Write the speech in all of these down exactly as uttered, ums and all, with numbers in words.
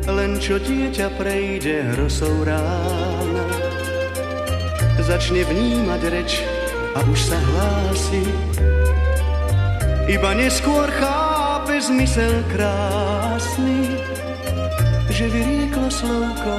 len čo dieťa prejde hrosou rána, začne vnímať reč a už sa hlási, iba neskôr chápe zmysel krásny, že vyrieklo slovko.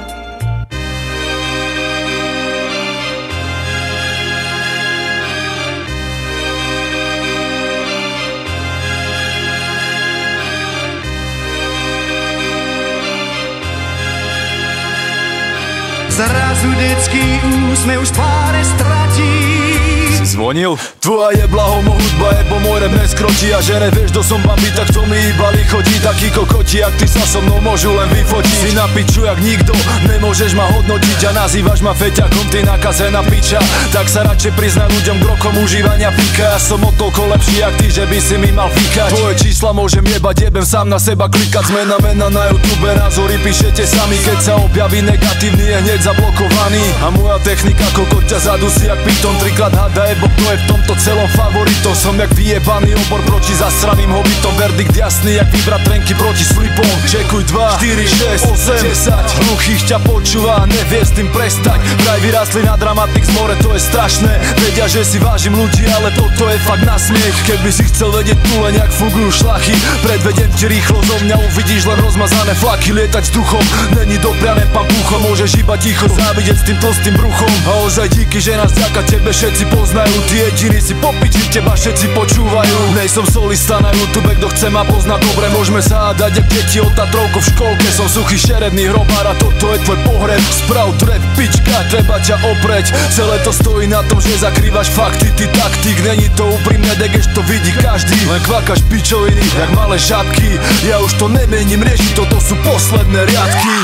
Zrazu detský úsmev už tváre stratí. Si zvonil? Tvoja je blahom, hudba je po more mne skročí. A že nevieš, kto som babi, tak to mi iba lichodí. Takí kokoti, jak ty sa so mnou môžu len vyfotiť. Si na piču jak nikto, nemôžeš ma hodnotiť. A nazývaš ma feťakom, ty nakazená piča. Tak sa radšej priznaj ľuďom k rokom užívania píka. Ja som o toľko lepší jak ty, že by si mi mal fíkať. Tvoje čísla môžem jebať, jebem sám na seba klikať. Zmena mena na YouTube, názory píšete sami. Keď sa objaví negatívny, je hneď zablokovaný. A moja technika kokot ťa zadusí jak piton. Trikrát hada je, bo kto je v tomto celom favoritom. Som jak vyjebaný obor proti zasraným hobitom. Verdikt jasný jak vybrať trenky proti slipom. Čekuj dva, štyri, šesť, osem, desať. Hluchých ťa počúva a nevie s tým prestať. Vraj vyrastli na Dramatics more, to je strašné. Vedia, že si vážim ľudí, ale toto je fakt na smiech. Keby si chcel vedieť tu len jak fungujú šlachy, predvedem ti rýchlo, zo mňa uvidíš len rozmazané flaky. Lietať vzduchom, není dopriané pán Pucho. Môžeš iba ticho závidieť s tým tlstým bruchom. A ozaj díky, že nás vďaka tebe všetci poznajú. Ty jediný si popiči, teba všetci počúvajú. Nejsom solista na YouTube, kto chce ma poznať dobre. Môžeme sa hádať jak deti o Tatrovko v školke. Som suchý šeredný hrobár a toto je tvoj pohreb. Sprav trep, pička, treba ťa opreť. Celé to stojí na tom, že zakrývaš fakty. Ty taktik, není to úprimné, degeš to vidí každý. Len kvakaš pičoviny, jak malé žabky. Ja už to nemením, rieši, toto sú posledné riadky.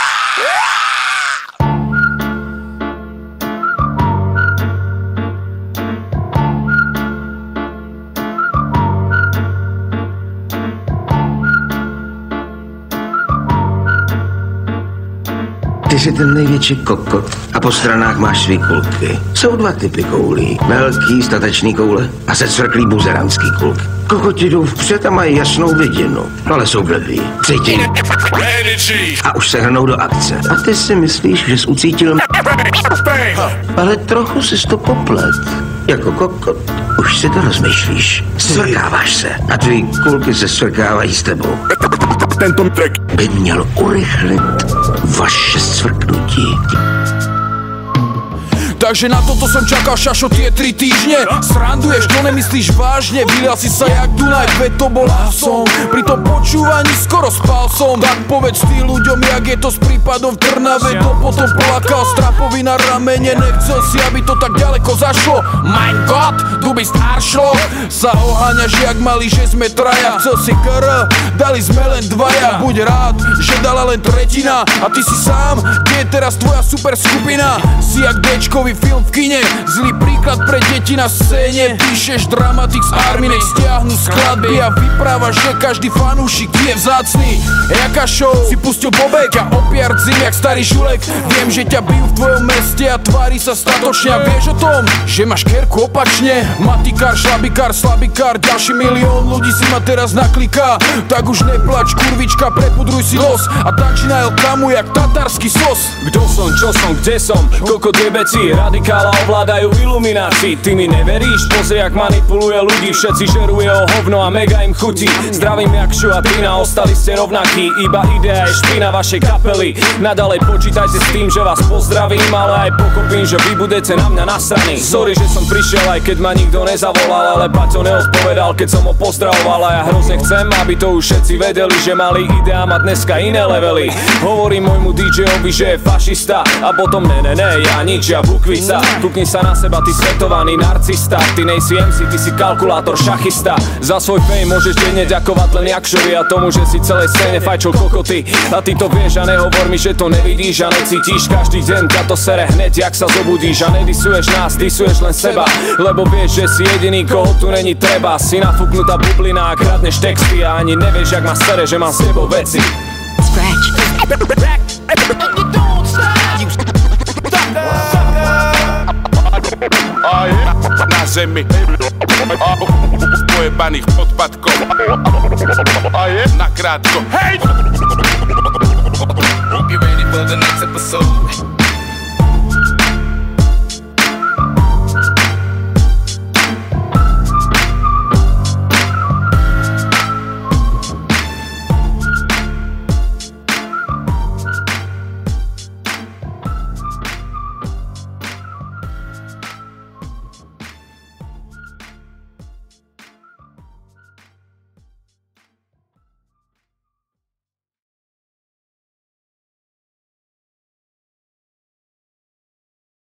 Ty jsi ten největší kokot a po stranách máš svý kulky. Jsou dva typy koulí. Velký statečný koule a secvrklý buzeranský kulk. Kokoti jdou vpřed a mají jasnou vidinu, ale jsou blbý. Cítí. A už se hrnou do akce. A ty si myslíš, že jsi ucítil ale trochu jsi to poplet. Jako kokot už si to rozmýšlíš. Svrkáváš se a tvý kulky se svrkávají s tebou. Tento track by měl urychlit vaše svrknutí. Takže na toto som čakal, šašo, tie tri týždne. Sranduješ, to nemyslíš vážne. Vylial si sa jak Dunaj, veď to bol som. Pri tom počúvaní skoro spal som. Tak povedz ty ľuďom, jak je to s prípadom v Trnave. To potom plakal strapovi na ramene. Nechcel si, aby to tak ďaleko zašlo. Mein Gott, du bist Arschloch. Sa oháňaš jak malý, že sme traja. Chcel si kr, dali sme len dvaja. Buď rád, že dala len tretina. A ty si sám, kde je teraz tvoja super skupina? Si jak Dčkový film v kine, zlý príklad pre deti na scéne. Píšeš Dramatics Army, nech stiahnu skladby a vyprávaš, že každý fanúšik je vzácny. Jaká show si pustil Bobek a opiart zim jak starý žulek. Viem, že ťa bijú v tvojom meste a tvári sa statočne. A vieš o tom, že máš kerku opačne. Matikár, šlabikár, slabikár, ďalší milión ľudí si ma teraz nakliká. Tak už neplač, kurvička, prepudruj si los a tanči na El Kamu jak tatarský sos. Kto som, čo som, kde som, koľko tie veci. Radikála ovládajú iluminácii. Ty mi neveríš? Pozri, jak manipuluje ľudí. Všetci žeruje o hovno a mega im chutí. Zdravím jak Šu a Tina, ostali ste rovnakí. Iba idea je špina vašej kapely. Nadalej počítajte s tým, že vás pozdravím, ale aj pokopím, že vy budete na mňa nasraní. Sorry, že som prišiel, aj keď ma nikto nezavolal, ale Paťo neodpovedal, keď som ho pozdravoval. A ja hrozne chcem, aby to už všetci vedeli, že mali idea má dneska iné levely. Hovorím môjmu dí džejovi, že je fašista a potom ne, ne, ne, ja nič, ja bukvi. Kukni sa na seba, ty svetovaný narcista. Ty nejsi em cé, ty si kalkulátor, šachista. Za svoj fame môžeš denne ďakovať len Jakšovi a tomu, že si celej scéne fajčil kokoty. A ty to vieš a nehovor mi, že to nevidíš a necítiš. Každý deň ťa to sere hneď, jak sa zobudíš. A nedisuješ nás, disuješ len seba, lebo vieš, že si jediný, koho tu není treba. Si nafúknutá bublina a kradneš texty a ani nevieš, jak ma sere, že mám s tebou veci. Scratch. Na zemi pojebaných odpadkov nakrátko. Hej!